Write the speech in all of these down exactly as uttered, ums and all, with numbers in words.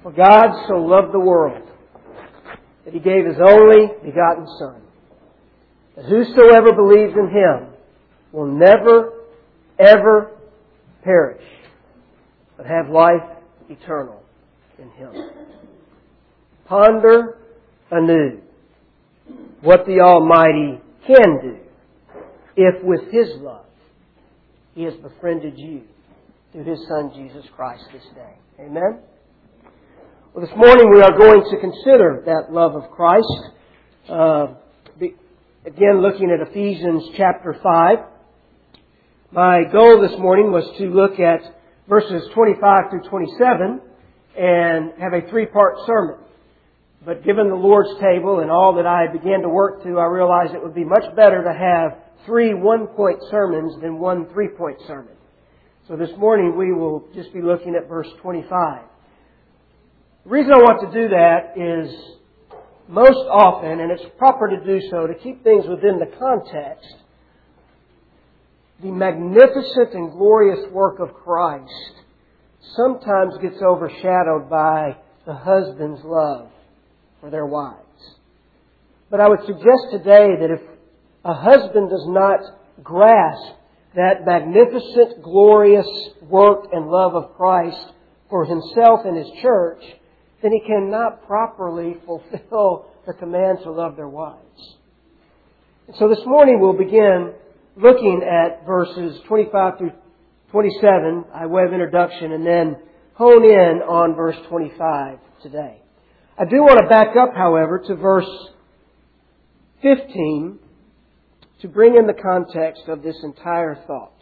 For God so loved the world that He gave His only begotten Son, that whosoever believes in Him will never, ever perish, but have life eternal in Him. Ponder anew what the Almighty can do if with His love He has befriended you through His Son Jesus Christ this day. Amen? Well, this morning we are going to consider that love of Christ. Uh, be, again, looking at Ephesians chapter five. My goal this morning was to look at verses twenty-five through twenty-seven and have a three-part sermon. But given the Lord's table and all that I began to work through, I realized it would be much better to have three one-point sermons than one three-point sermon. So this morning we will just be looking at verse twenty-five. The reason I want to do that is most often, and it's proper to do so to keep things within the context, the magnificent and glorious work of Christ sometimes gets overshadowed by the husband's love for their wives. But I would suggest today that if a husband does not grasp that magnificent, glorious work and love of Christ for himself and His church, then he cannot properly fulfill the command to love their wives. And so this morning we'll begin looking at verses twenty-five through twenty-seven by way of introduction, and then hone in on verse twenty-five today. I do want to back up, however, to verse fifteen to bring in the context of this entire thought.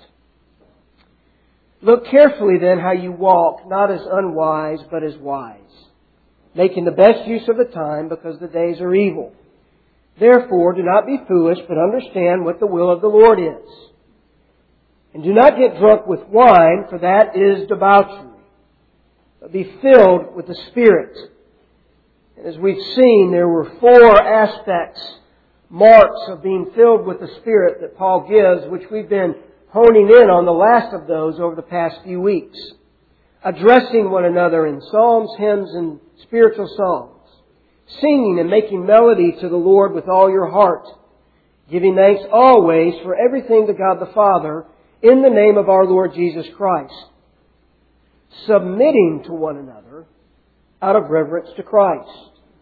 Look carefully then how you walk, not as unwise, but as wise, making the best use of the time, because the days are evil. Therefore, do not be foolish, but understand what the will of the Lord is. And do not get drunk with wine, for that is debauchery, but be filled with the Spirit. And as we've seen, there were four aspects, marks of being filled with the Spirit that Paul gives, which we've been honing in on the last of those over the past few weeks. Addressing one another in psalms, hymns, and spiritual songs. Singing and making melody to the Lord with all your heart. Giving thanks always for everything to God the Father in the name of our Lord Jesus Christ. Submitting to one another out of reverence to Christ.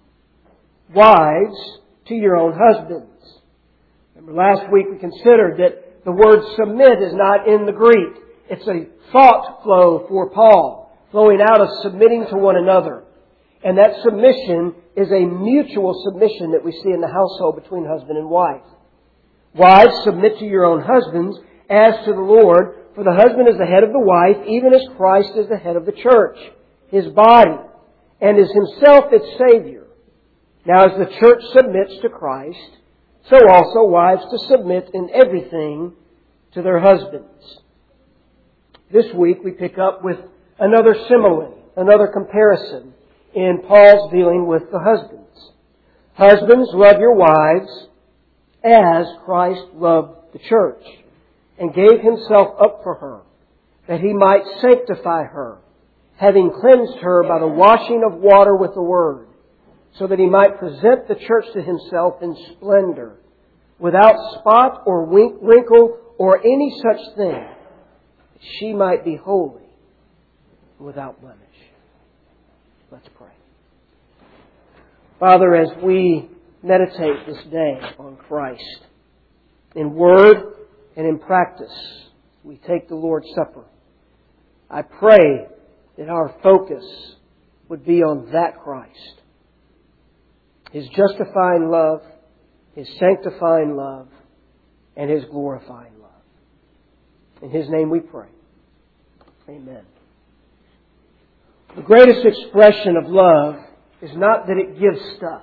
Wives, to your own husbands. Remember last week we considered that the word submit is not in the Greek. It's a thought flow for Paul, flowing out of submitting to one another. And that submission is a mutual submission that we see in the household between husband and wife. Wives, submit to your own husbands as to the Lord, for the husband is the head of the wife, even as Christ is the head of the church, His body, and is Himself its Savior. Now as the church submits to Christ, so also wives to submit in everything to their husbands. This week we pick up with another simile, another comparison in Paul's dealing with the husbands. Husbands, love your wives as Christ loved the church and gave Himself up for her, that He might sanctify her, having cleansed her by the washing of water with the Word, so that He might present the church to Himself in splendor, without spot or wrinkle or any such thing, that she might be holy, without blemish. Let's pray. Father, as we meditate this day on Christ, in word and in practice, we take the Lord's Supper. I pray that our focus would be on that Christ. His justifying love, His sanctifying love, and His glorifying love. In His name we pray. Amen. The greatest expression of love is not that it gives stuff.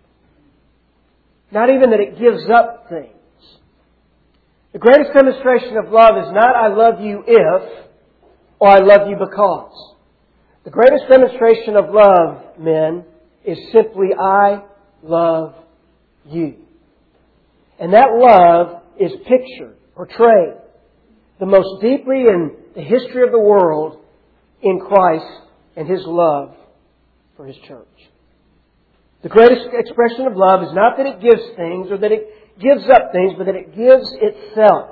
Not even that it gives up things. The greatest demonstration of love is not I love you if, or I love you because. The greatest demonstration of love, men, is simply I love you. And that love is pictured, portrayed, the most deeply in the history of the world in Christ and His love for His church. The greatest expression of love is not that it gives things or that it gives up things, but that it gives itself.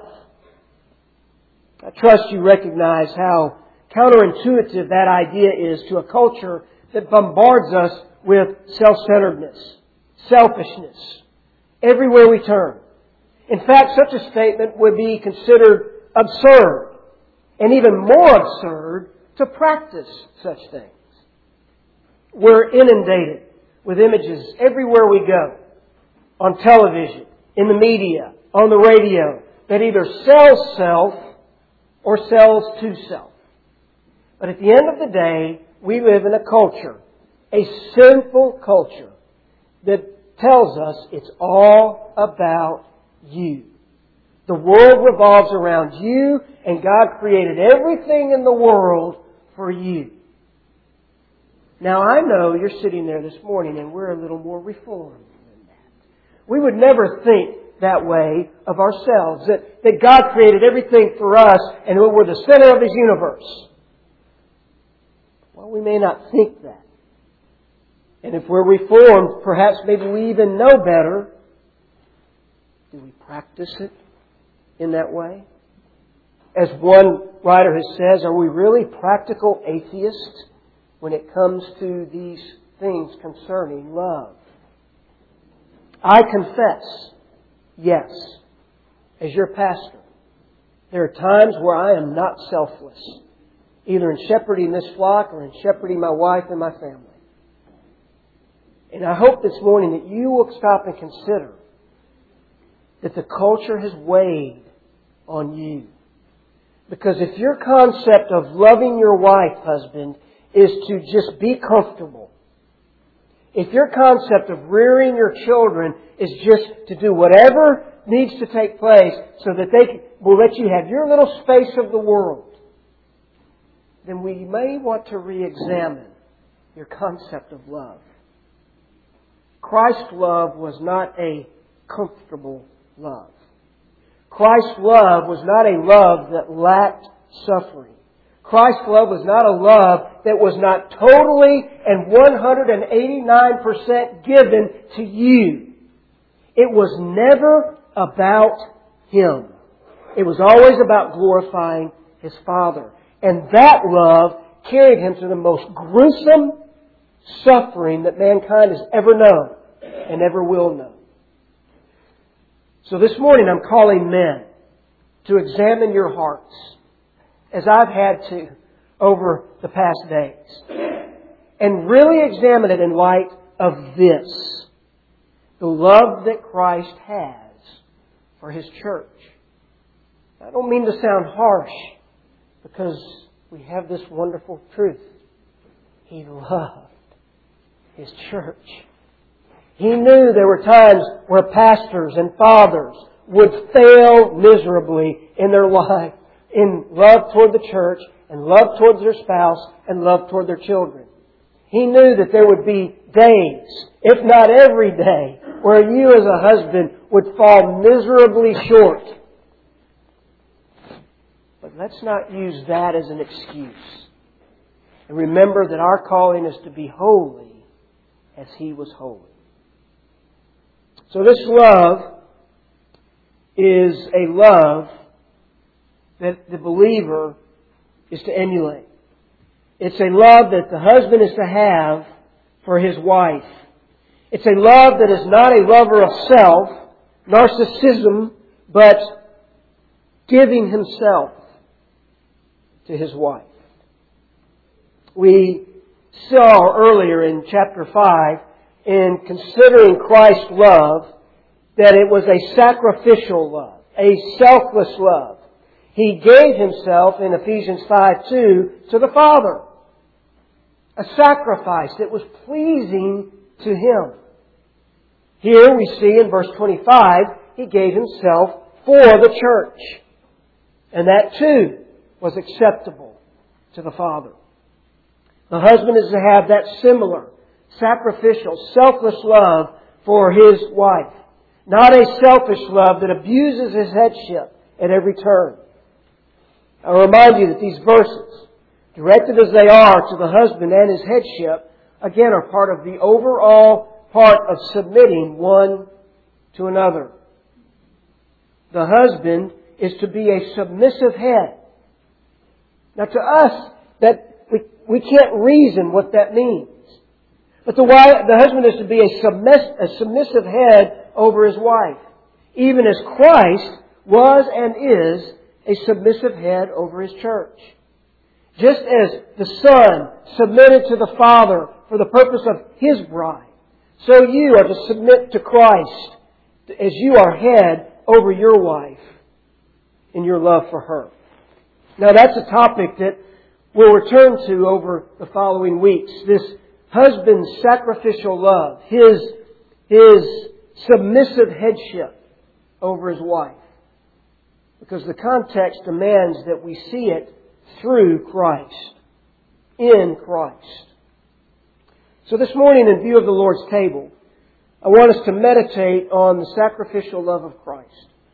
I trust you recognize how counterintuitive that idea is to a culture that bombards us with self-centeredness, selfishness, everywhere we turn. In fact, such a statement would be considered absurd, and even more absurd to practice such things. We're inundated with images everywhere we go, on television, in the media, on the radio, that either sells self or sells to self. But at the end of the day, we live in a culture, a sinful culture, that tells us it's all about you. The world revolves around you, and God created everything in the world for you. Now, I know you're sitting there this morning and we're a little more reformed than that. We would never think that way of ourselves, that, that God created everything for us and we're the center of His universe. Well, we may not think that. And if we're reformed, perhaps maybe we even know better. Do we practice it in that way? As one writer has said, are we really practical atheists when it comes to these things concerning love? I confess, yes, as your pastor, there are times where I am not selfless, either in shepherding this flock or in shepherding my wife and my family. And I hope this morning that you will stop and consider that the culture has weighed on you. Because if your concept of loving your wife, husband, is to just be comfortable, if your concept of rearing your children is just to do whatever needs to take place so that they will let you have your little space of the world, then we may want to re-examine your concept of love. Christ's love was not a comfortable love. Christ's love was not a love that lacked suffering. Christ's love was not a love that was not totally and one hundred eighty-nine percent given to you. It was never about Him. It was always about glorifying His Father. And that love carried Him to the most gruesome suffering that mankind has ever known and ever will know. So this morning I'm calling men to examine your hearts, as I've had to over the past days, and really examine it in light of this: the love that Christ has for His church. I don't mean to sound harsh, because we have this wonderful truth. He loved His church. He knew there were times where pastors and fathers would fail miserably in their life, in love toward the church, and love towards their spouse, and love toward their children. He knew that there would be days, if not every day, where you as a husband would fall miserably short. But let's not use that as an excuse. And remember that our calling is to be holy as He was holy. So this love is a love that the believer is to emulate. It's a love that the husband is to have for his wife. It's a love that is not a lover of self, narcissism, but giving himself to his wife. We saw earlier in chapter five, in considering Christ's love, that it was a sacrificial love, a selfless love. He gave Himself in Ephesians five two to the Father. A sacrifice that was pleasing to Him. Here we see in verse twenty-five, He gave Himself for the church. And that too was acceptable to the Father. The husband is to have that similar, sacrificial, selfless love for his wife. Not a selfish love that abuses his headship at every turn. I remind you that these verses, directed as they are to the husband and his headship, again, are part of the overall part of submitting one to another. The husband is to be a submissive head. Now to us, that we, we can't reason what that means. But the, wife, the husband is to be a, submiss, a submissive head over his wife, even as Christ was and is a submissive head over His church. Just as the Son submitted to the Father for the purpose of His bride, so you are to submit to Christ as you are head over your wife in your love for her. Now that's a topic that we'll return to over the following weeks. This husband's sacrificial love, his, his submissive headship over his wife. Because the context demands that we see it through Christ, in Christ. So this morning, in view of the Lord's table, I want us to meditate on the sacrificial love of Christ.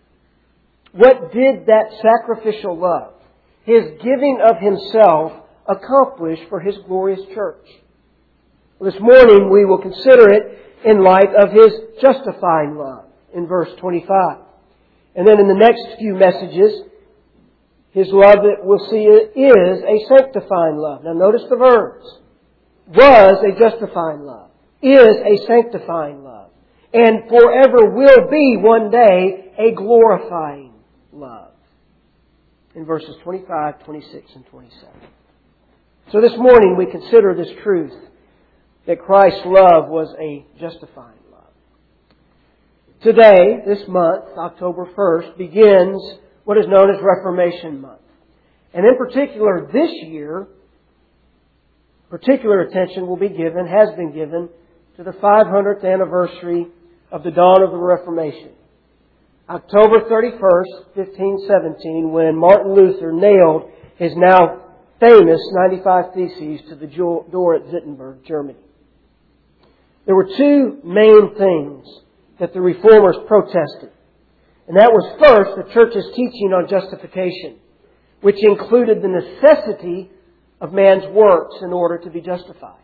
What did that sacrificial love, His giving of Himself, accomplish for His glorious church? Well, this morning we will consider it in light of His justifying love in verse twenty-five. And then in the next few messages, His love that we'll see is a sanctifying love. Now notice the verbs. Was a justifying love. Is a sanctifying love. And forever will be one day a glorifying love. In verses twenty-five, twenty-six, and twenty-seven. So this morning we consider this truth that Christ's love was a justifying love. Today, this month, October first, begins what is known as Reformation Month. And in particular, this year, particular attention will be given, has been given, to the five hundredth anniversary of the dawn of the Reformation. October thirty-first, fifteen seventeen, when Martin Luther nailed his now famous ninety-five Theses to the door at Wittenberg, Germany. There were two main things that the Reformers protested. And that was first, the Church's teaching on justification, which included the necessity of man's works in order to be justified.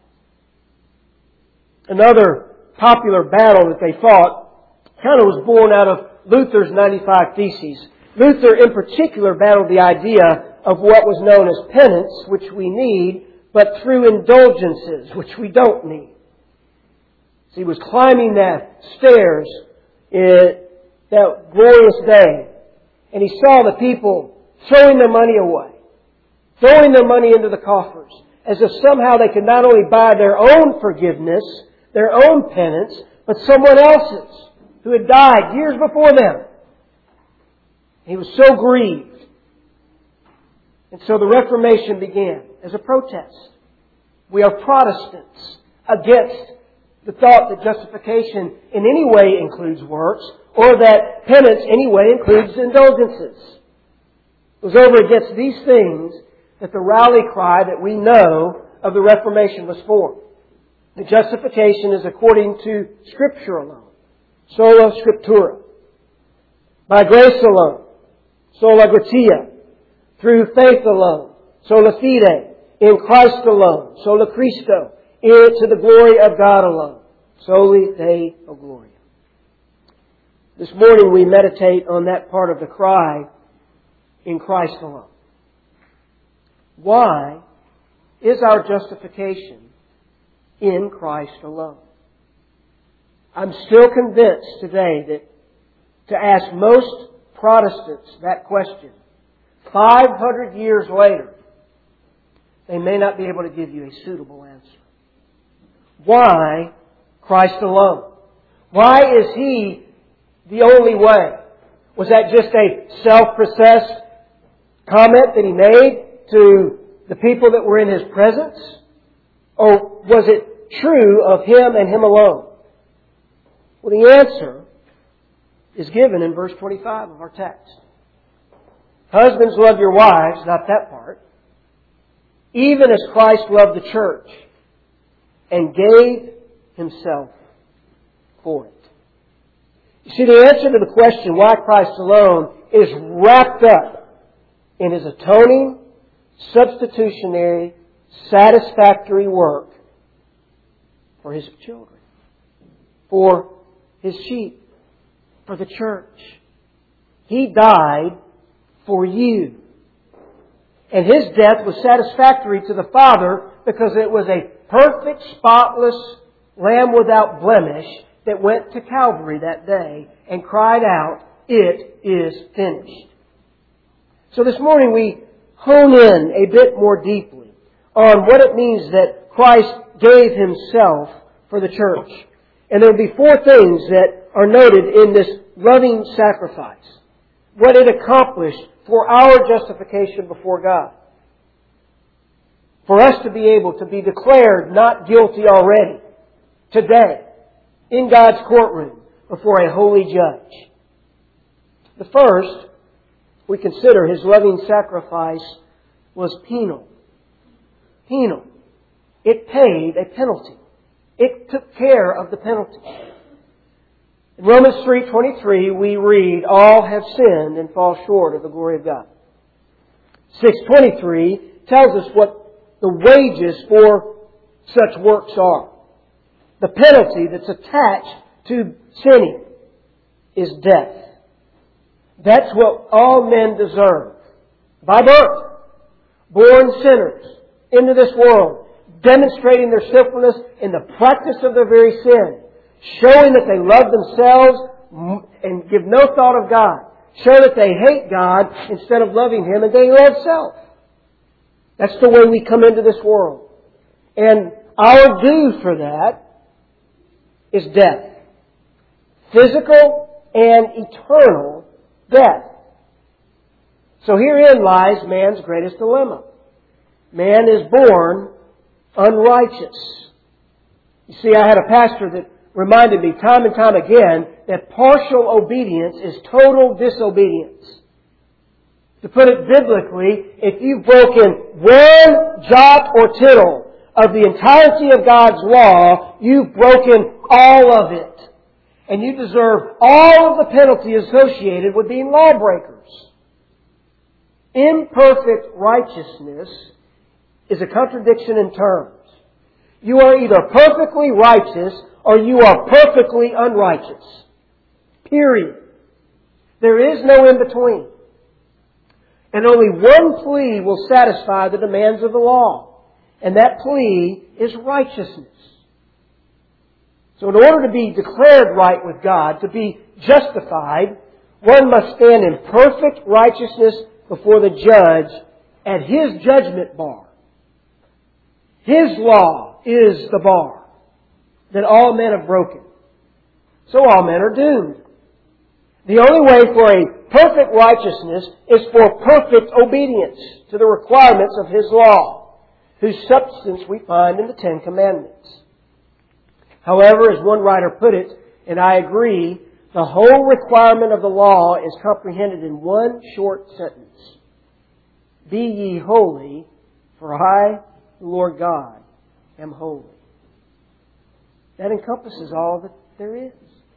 Another popular battle that they fought kind of was born out of Luther's ninety-five Theses. Luther in particular battled the idea of what was known as penance, which we need, but through indulgences, which we don't need. So he was climbing that stairs in that glorious day, and he saw the people throwing their money away, throwing their money into the coffers, as if somehow they could not only buy their own forgiveness, their own penance, but someone else's who had died years before them. He was so grieved. And so the Reformation began as a protest. We are Protestants against the thought that justification in any way includes works, or that penance anyway includes indulgences. It was over against these things that the rally cry that we know of the Reformation was formed. The justification is according to Scripture alone. Sola Scriptura. By grace alone. Sola gratia. Through faith alone. Sola fide. In Christ alone. Sola Christo. To the glory of God alone. Soli Deo Gloria. This morning we meditate on that part of the cry, in Christ alone. Why is our justification in Christ alone? I'm still convinced today that to ask most Protestants that question, five hundred years later, they may not be able to give you a suitable answer. Why Christ alone? Why is He the only way? Was that just a self-processed comment that He made to the people that were in His presence? Or was it true of Him and Him alone? Well, the answer is given in verse twenty-five of our text. Husbands, love your wives, not that part, even as Christ loved the church and gave Himself for it. You see, the answer to the question, why Christ alone, is wrapped up in His atoning, substitutionary, satisfactory work for His children, for His sheep, for the church. He died for you. And His death was satisfactory to the Father because it was a perfect, spotless Lamb without blemish that went to Calvary that day and cried out, "It is finished." So this morning we hone in a bit more deeply on what it means that Christ gave Himself for the church. And there will be four things that are noted in this loving sacrifice. What it accomplished for our justification before God. For us to be able to be declared not guilty already, today, in God's courtroom, before a holy judge. The first, we consider His loving sacrifice was penal. Penal. It paid a penalty. It took care of the penalty. In Romans three twenty-three we read, "All have sinned and fall short of the glory of God." six twenty-three tells us what the wages for such works are. The penalty that's attached to sinning is death. That's what all men deserve. By birth, born sinners into this world, demonstrating their sinfulness in the practice of their very sin, showing that they love themselves and give no thought of God, show that they hate God instead of loving Him, and they love self. That's the way we come into this world. And our due for that is death. Physical and eternal death. So herein lies man's greatest dilemma. Man is born unrighteous. You see, I had a pastor that reminded me time and time again that partial obedience is total disobedience. To put it biblically, if you've broken one jot or tittle of the entirety of God's law, you've broken all of it. And you deserve all of the penalty associated with being lawbreakers. Imperfect righteousness is a contradiction in terms. You are either perfectly righteous or you are perfectly unrighteous. Period. There is no in-between. And only one plea will satisfy the demands of the law. And that plea is righteousness. So in order to be declared right with God, to be justified, one must stand in perfect righteousness before the judge at His judgment bar. His law is the bar that all men have broken. So all men are doomed. The only way for a perfect righteousness is for perfect obedience to the requirements of His law, whose substance we find in the Ten Commandments. However, as one writer put it, and I agree, the whole requirement of the law is comprehended in one short sentence. Be ye holy, for I, the Lord God, am holy. That encompasses all that there is.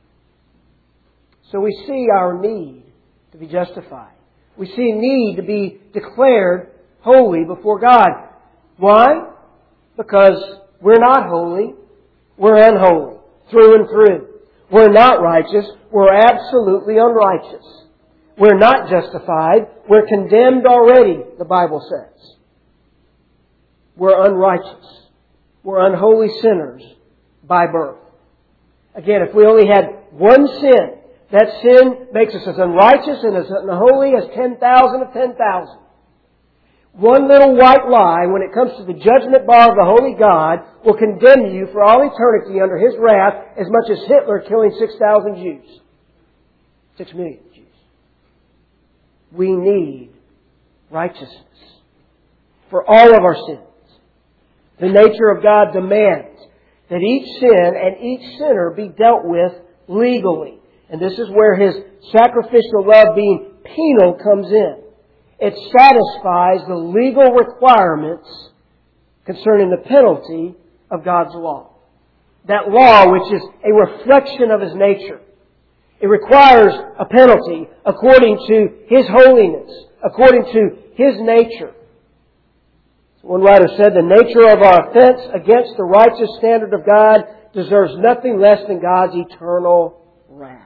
So we see our need to be justified. We see a need to be declared holy before God. Why? Because we're not holy. We're unholy through and through. We're not righteous. We're absolutely unrighteous. We're not justified. We're condemned already, the Bible says. We're unrighteous. We're unholy sinners by birth. Again, if we only had one sin, that sin makes us as unrighteous and as unholy as ten thousand of ten thousand. One little white lie, when it comes to the judgment bar of the holy God, will condemn you for all eternity under His wrath as much as Hitler killing six thousand Jews. Six million Jews. We need righteousness for all of our sins. The nature of God demands that each sin and each sinner be dealt with legally. And this is where His sacrificial love being penal comes in. It satisfies the legal requirements concerning the penalty of God's law. That law which is a reflection of His nature. It requires a penalty according to His holiness, according to His nature. One writer said, the nature of our offense against the righteous standard of God deserves nothing less than God's eternal wrath.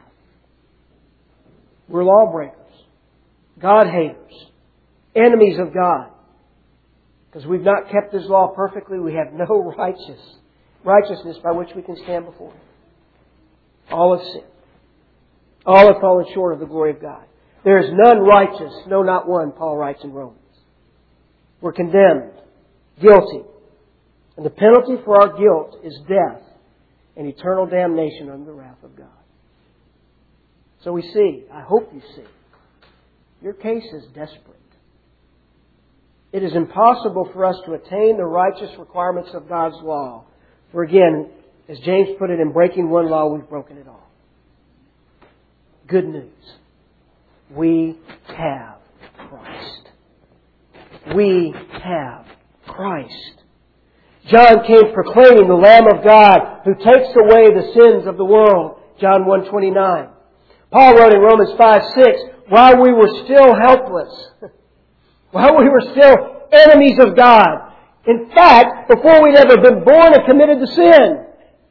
We're lawbreakers, God-haters, enemies of God. Because we've not kept His law perfectly, we have no righteous righteousness by which we can stand before Him. All have sinned. All have fallen short of the glory of God. There is none righteous, no, not one, Paul writes in Romans. We're condemned, guilty. And the penalty for our guilt is death and eternal damnation under the wrath of God. So we see, I hope you see, your case is desperate. It is impossible for us to attain the righteous requirements of God's law. For again, as James put it, in breaking one law, we've broken it all. Good news. We have Christ. We have Christ. John came proclaiming the Lamb of God who takes away the sins of the world. John one twenty-nine. Paul wrote in Romans five six, while we were still helpless, while we were still enemies of God, in fact, before we'd ever been born and committed to sin,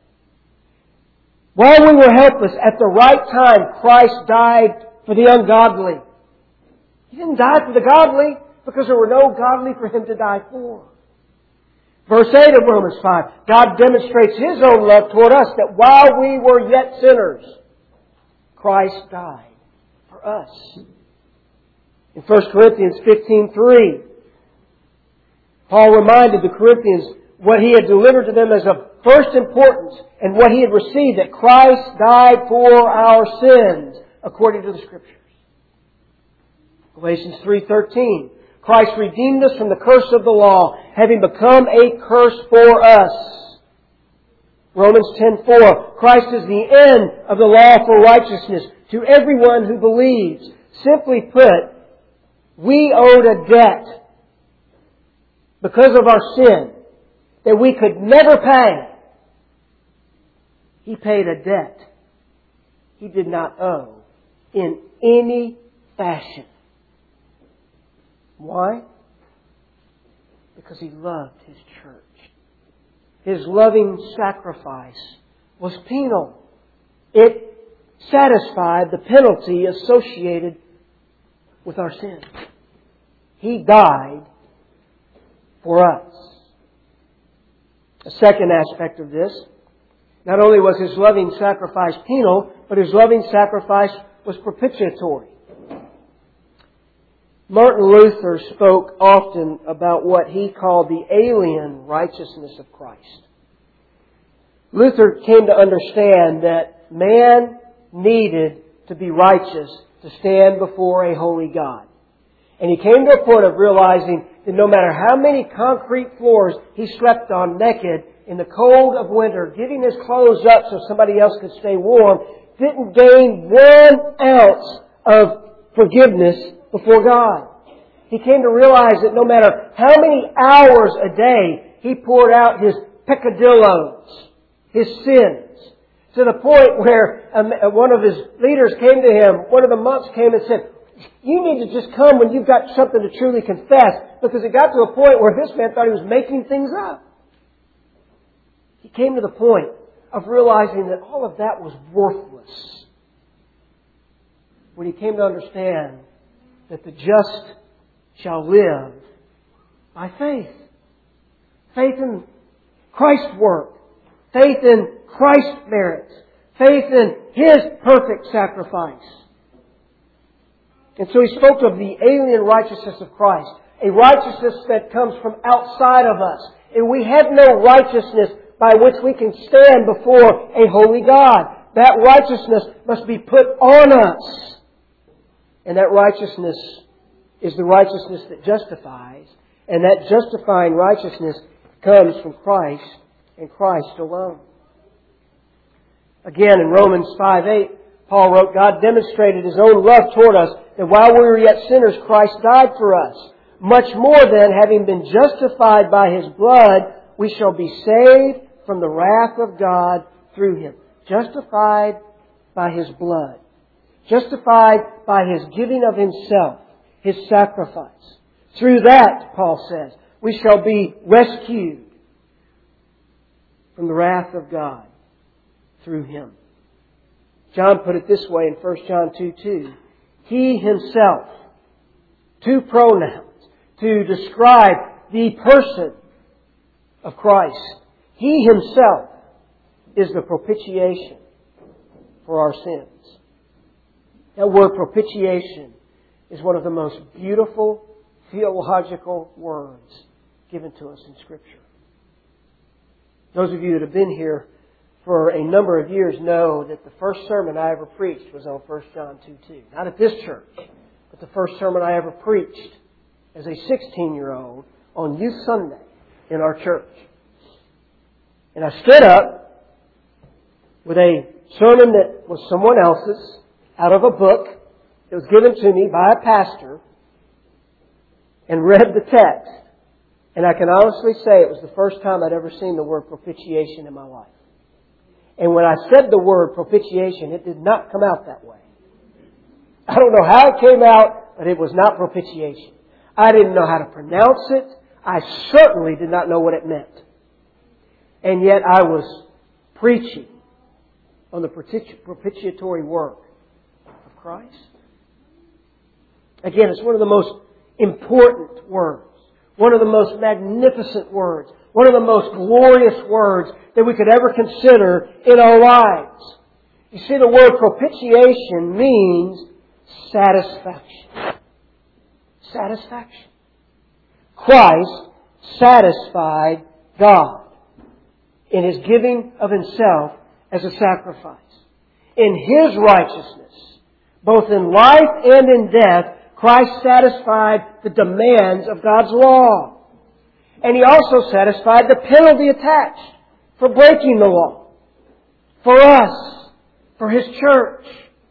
while we were helpless, at the right time, Christ died for the ungodly. He didn't die for the godly because there were no godly for Him to die for. Verse eight of Romans five, God demonstrates His own love toward us, that while we were yet sinners, Christ died for us. In First Corinthians fifteen three, Paul reminded the Corinthians what he had delivered to them as of first importance and what he had received, that Christ died for our sins according to the Scriptures. Galatians three thirteen, Christ redeemed us from the curse of the law, having become a curse for us. Romans ten four, Christ is the end of the law for righteousness to everyone who believes. Simply put, we owed a debt because of our sin that we could never pay. He paid a debt He did not owe in any fashion. Why? Because He loved His church. His loving sacrifice was penal. It satisfied the penalty associated with our sin. He died for us. A second aspect of this, not only was His loving sacrifice penal, but His loving sacrifice was propitiatory. Martin Luther spoke often about what he called the alien righteousness of Christ. Luther came to understand that man needed to be righteous to stand before a holy God. And he came to a point of realizing that no matter how many concrete floors he slept on naked in the cold of winter, giving his clothes up so somebody else could stay warm, didn't gain one ounce of forgiveness before God. He came to realize that no matter how many hours a day he poured out his peccadillos, his sins, to the point where one of his leaders came to him, one of the monks came and said, you need to just come when you've got something to truly confess, because it got to a point where this man thought he was making things up. He came to the point of realizing that all of that was worthless when he came to understand that the just shall live by faith. Faith in Christ's work. Faith in Christ's merits. Faith in His perfect sacrifice. And so he spoke of the alien righteousness of Christ. A righteousness that comes from outside of us. And we have no righteousness by which we can stand before a holy God. That righteousness must be put on us. And that righteousness is the righteousness that justifies. And that justifying righteousness comes from Christ and Christ alone. Again, in Romans five eight, Paul wrote, God demonstrated His own love toward us, that while we were yet sinners, Christ died for us. Much more then, having been justified by His blood, we shall be saved from the wrath of God through Him. Justified by His blood. Justified by His giving of Himself, His sacrifice. Through that, Paul says, We shall be rescued from the wrath of God through Him. John put it this way in First John two two. He Himself, two pronouns to describe the person of Christ. He Himself is the propitiation for our sins. That word propitiation is one of the most beautiful theological words given to us in Scripture. Those of you that have been here for a number of years know that the first sermon I ever preached was on First John two two. Not at this church, but the first sermon I ever preached as a sixteen-year-old on Youth Sunday in our church. And I stood up with a sermon that was someone else's out of a book that was given to me by a pastor and read the text. And I can honestly say it was the first time I'd ever seen the word propitiation in my life. And when I said the word propitiation, it did not come out that way. I don't know how it came out, but it was not propitiation. I didn't know how to pronounce it. I certainly did not know what it meant. And yet I was preaching on the propitiatory work of Christ. Again, it's one of the most important words. One of the most magnificent words. One of the most glorious words that we could ever consider in our lives. You see, the word propitiation means satisfaction. Satisfaction. Christ satisfied God in His giving of Himself as a sacrifice. In His righteousness, both in life and in death, Christ satisfied the demands of God's law. And He also satisfied the penalty attached for breaking the law. For us. For His church.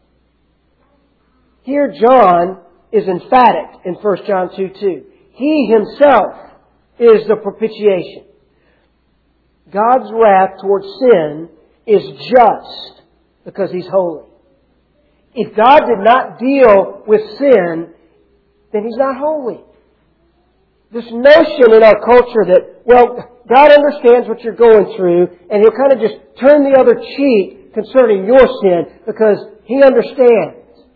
Here John is emphatic in First John two two. He Himself is the propitiation. God's wrath towards sin is just because He's holy. If God did not deal with sin, then He's not holy. This notion in our culture that, well, God understands what you're going through and He'll kind of just turn the other cheek concerning your sin because He understands.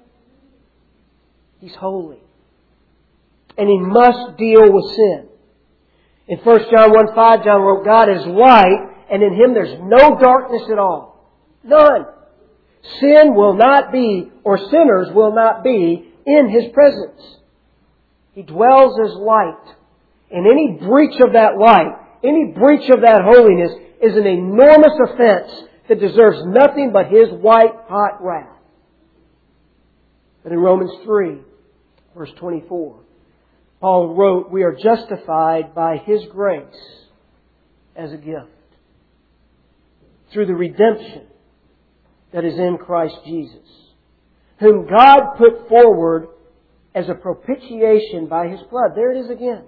He's holy. And He must deal with sin. In First John one five, John wrote, God is light and in Him there's no darkness at all. None. Sin will not be, or sinners will not be, in His presence. He dwells as light. And any breach of that light, any breach of that holiness is an enormous offense that deserves nothing but His white-hot wrath. But in Romans three, verse twenty-four, Paul wrote, we are justified by His grace as a gift through the redemption that is in Christ Jesus, whom God put forward as a propitiation by His blood. There it is again.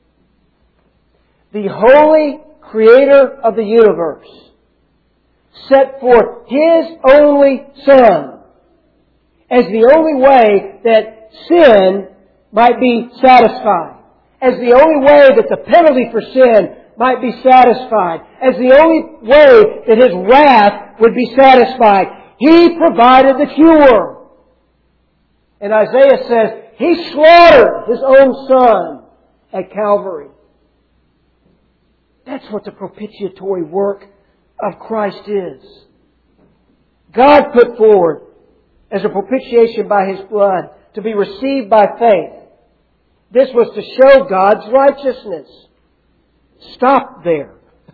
The holy Creator of the universe set forth His only Son as the only way that sin might be satisfied, as the only way that the penalty for sin might be satisfied, as the only way that His wrath would be satisfied. He provided the cure. And Isaiah says, He slaughtered His own Son at Calvary. That's what the propitiatory work of Christ is. God put forward as a propitiation by His blood to be received by faith. This was to show God's righteousness. Stop there.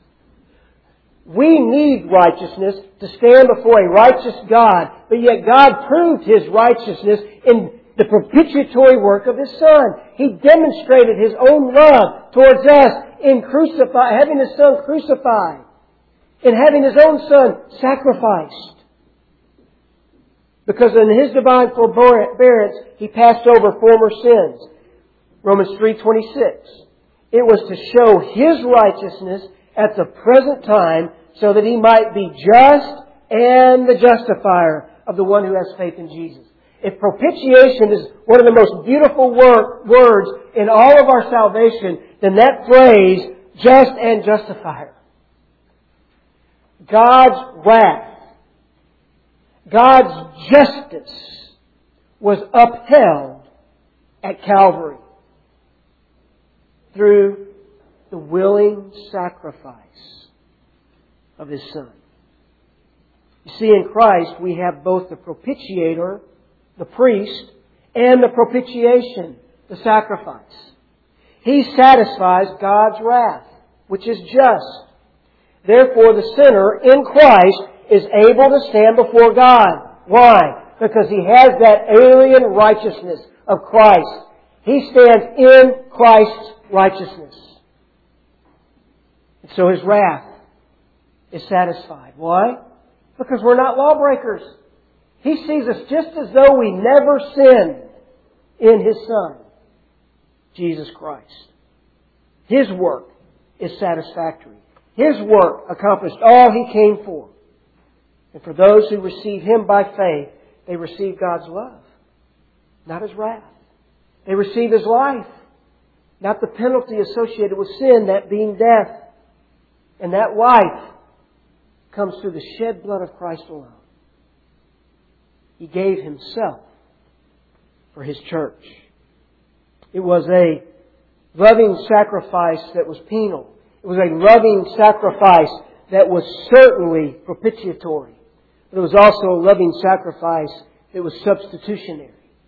We need righteousness to stand before a righteous God, but yet God proved His righteousness in the propitiatory work of His Son. He demonstrated His own love towards us in crucify, having His Son crucified, in having His own Son sacrificed. Because in His divine forbearance, He passed over former sins. Romans three twenty-six. It was to show His righteousness at the present time so that He might be just and the justifier of the one who has faith in Jesus. If propitiation is one of the most beautiful wor- words in all of our salvation, than that phrase, just and justifier. God's wrath, God's justice was upheld at Calvary through the willing sacrifice of His Son. You see, in Christ we have both the propitiator, the priest, and the propitiation, the sacrifice. He satisfies God's wrath, which is just. Therefore, the sinner in Christ is able to stand before God. Why? Because he has that alien righteousness of Christ. He stands in Christ's righteousness. And so His wrath is satisfied. Why? Because we're not lawbreakers. He sees us just as though we never sinned in His Son, Jesus Christ. His work is satisfactory. His work accomplished all He came for. And for those who receive Him by faith, they receive God's love, not His wrath. They receive His life, not the penalty associated with sin, that being death. And that life comes through the shed blood of Christ alone. He gave Himself for His church. It was a loving sacrifice that was penal. It was a loving sacrifice that was certainly propitiatory. But it was also a loving sacrifice that was substitutionary.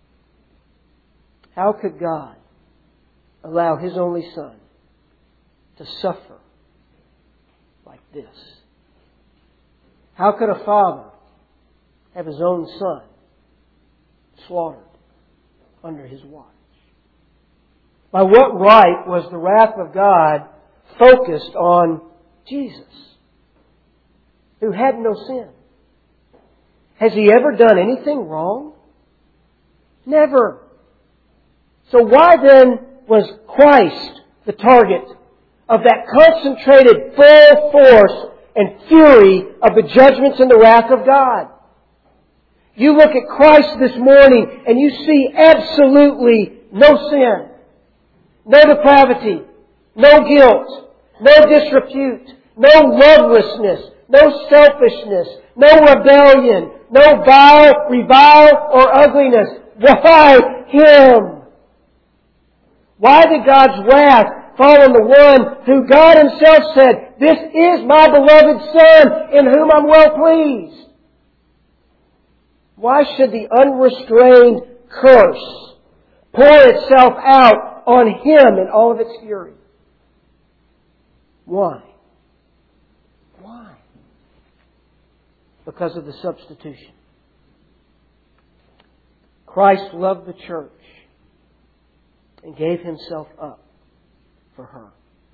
How could God allow His only Son to suffer like this? How could a father have his own son slaughtered under his watch? By what right was the wrath of God focused on Jesus, who had no sin? Has He ever done anything wrong? Never. So why then was Christ the target of that concentrated full force and fury of the judgments and the wrath of God? You look at Christ this morning and you see absolutely no sin, no depravity, no guilt, no disrepute, no lovelessness, no selfishness, no rebellion, no vile, revile, or ugliness. Why Him? Why did God's wrath fall on the one who God Himself said, "This is my beloved Son, in whom I'm well pleased"? Why should the unrestrained curse pour itself out on Him in all of its fury? Why? Why? Because of the substitution. Christ loved the church and gave Himself up for her.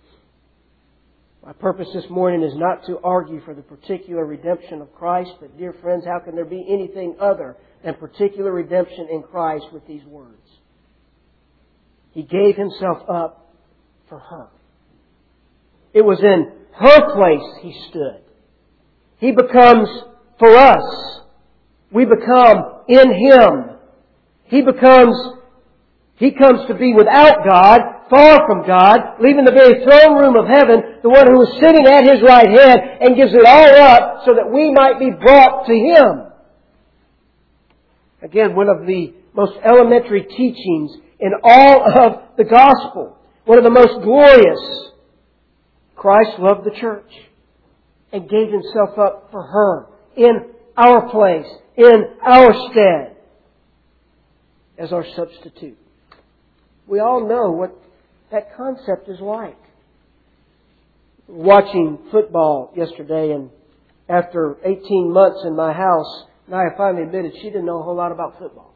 My purpose this morning is not to argue for the particular redemption of Christ, but dear friends, how can there be anything other than particular redemption in Christ with these words? He gave Himself up for her. It was in her place He stood. He becomes for us. We become in Him. He becomes, He comes to be without God, far from God, leaving the very throne room of heaven, the one who is sitting at His right hand, and gives it all up so that we might be brought to Him. Again, one of the most elementary teachings in all of the gospel. One of the most glorious. Christ loved the church and gave Himself up for her in our place, in our stead, as our substitute. We all know what that concept is like. Watching football yesterday, and after eighteen months in my house, Naya finally admitted she didn't know a whole lot about football.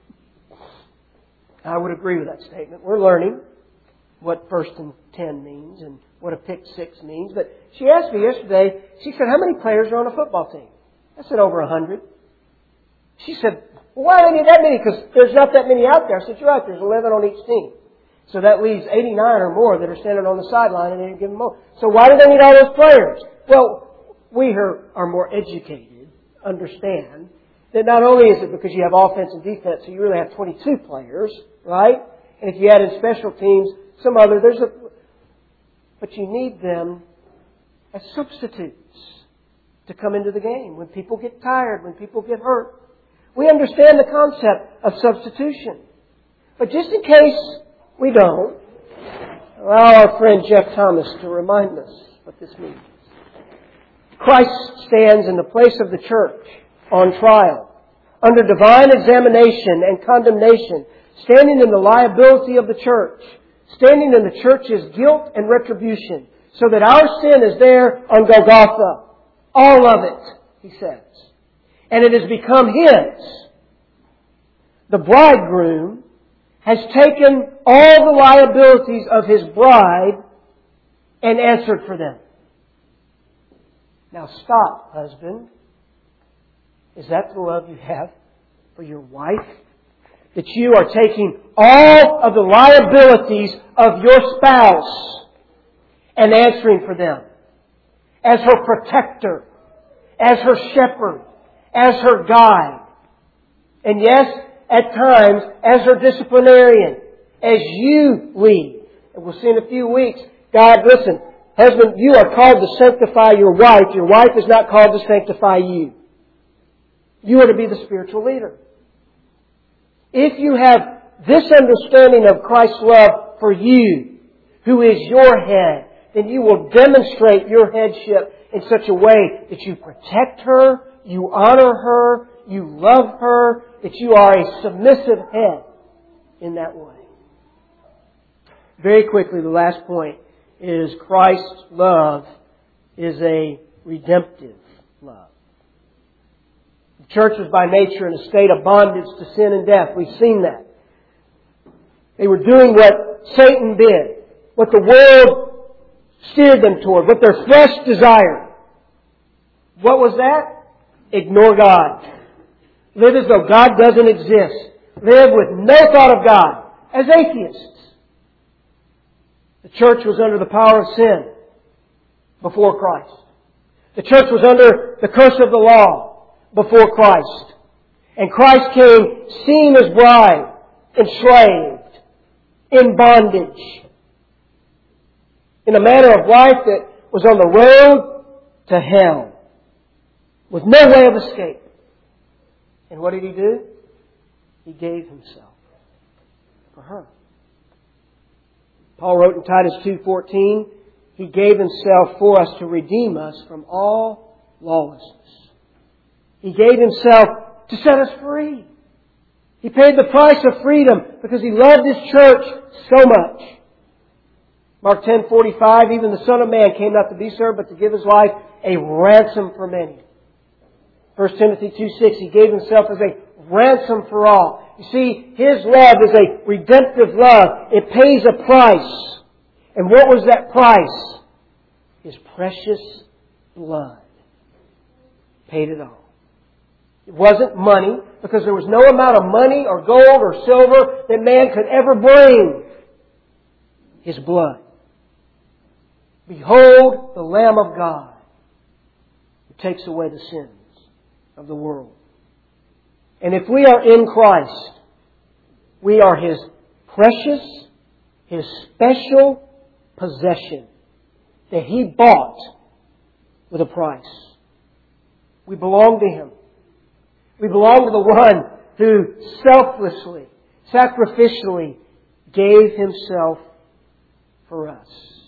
I would agree with that statement. We're learning what first and ten means and what a pick six means. But she asked me yesterday, she said, "How many players are on a football team?" I said, "Over a hundred." She said, "Well, why do they need that many? Because there's not that many out there." I said, "You're right, there's eleven on each team. So that leaves eighty-nine or more that are standing on the sideline and they didn't give them more. So why do they need all those players?" Well, we here are more educated, understand that not only is it because you have offense and defense, so you really have twenty-two players, right? And if you add in special teams, some other, there's a, But you need them as substitutes to come into the game when people get tired, when people get hurt. We understand the concept of substitution. But just in case we don't, allow our friend Jeff Thomas to remind us what this means. Christ stands in the place of the church on trial, under divine examination and condemnation, standing in the liability of the church, standing in the church's guilt and retribution, so that our sin is there on Golgotha. All of it, he says. And it has become His. The bridegroom has taken all the liabilities of His bride and answered for them. Now stop, husband. Is that the love you have for your wife? That you are taking all of the liabilities of your spouse and answering for them. As her protector, as her shepherd, as her guide. And yes, at times, as her disciplinarian, as you lead. And we'll see in a few weeks, God, listen, husband, you are called to sanctify your wife. Your wife is not called to sanctify you. You are to be the spiritual leader. If you have this understanding of Christ's love for you, who is your head, then you will demonstrate your headship in such a way that you protect her, you honor her, you love her, that you are a submissive head in that way. Very quickly, the last point is Christ's love is a redemptive love. The church was by nature in a state of bondage to sin and death. We've seen that. They were doing what Satan did, what the world steered them toward, what their flesh desired. What was that? Ignore God. Live as though God doesn't exist. Live with no thought of God. As atheists. The church was under the power of sin before Christ. The church was under the curse of the law before Christ. And Christ came seeing His bride enslaved, in bondage, in a manner of life that was on the road to hell, with no way of escape. And what did He do? He gave Himself for her. Paul wrote in Titus two fourteen, He gave Himself for us to redeem us from all lawlessness. He gave Himself to set us free. He paid the price of freedom because He loved His church so much. Mark ten forty-five, even the Son of Man came not to be served, but to give His life a ransom for many. First Timothy two six, He gave Himself as a ransom for all. You see, His love is a redemptive love. It pays a price. And what was that price? His precious blood paid it all. It wasn't money, because there was no amount of money or gold or silver that man could ever bring. His blood. Behold the Lamb of God who takes away the sins of the world. And if we are in Christ, we are His precious, His special possession that He bought with a price. We belong to Him. We belong to the One who selflessly, sacrificially gave Himself for us.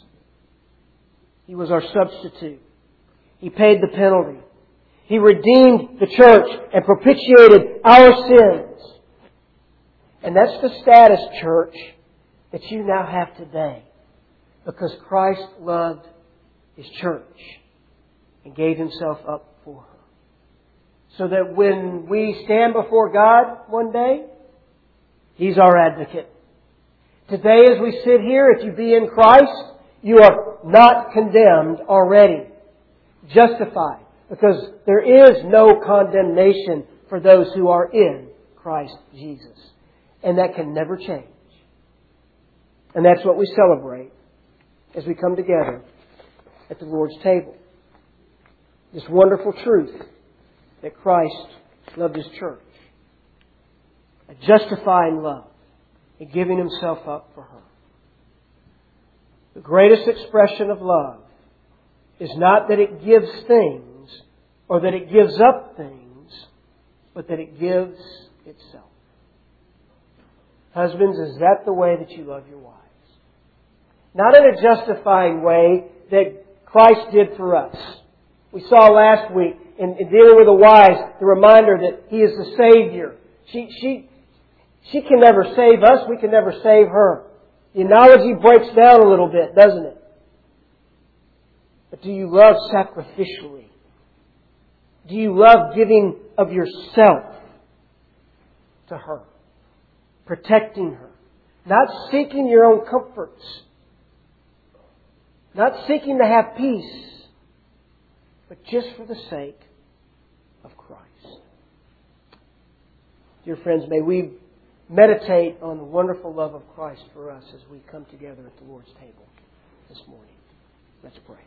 He was our substitute. He paid the penalty. He redeemed the church and propitiated our sins. And that's the status, church, that you now have today. Because Christ loved His church and gave Himself up for her. So that when we stand before God one day, He's our advocate. Today as we sit here, if you be in Christ, you are not condemned already. Justified. Because there is no condemnation for those who are in Christ Jesus. And that can never change. And that's what we celebrate as we come together at the Lord's table. This wonderful truth that Christ loved His church. A justifying love in giving Himself up for her. The greatest expression of love is not that it gives things or that it gives up things, but that it gives itself. Husbands, is that the way that you love your wives? Not in a justifying way that Christ did for us. We saw last week in, in dealing with the wives the reminder that He is the Savior. She, she, she can never save us. We can never save her. The analogy breaks down a little bit, doesn't it? But do you love sacrificially? Do you love giving of yourself to her? Protecting her. Not seeking your own comforts. Not seeking to have peace. But just for the sake of Christ. Dear friends, may we meditate on the wonderful love of Christ for us as we come together at the Lord's table this morning. Let's pray.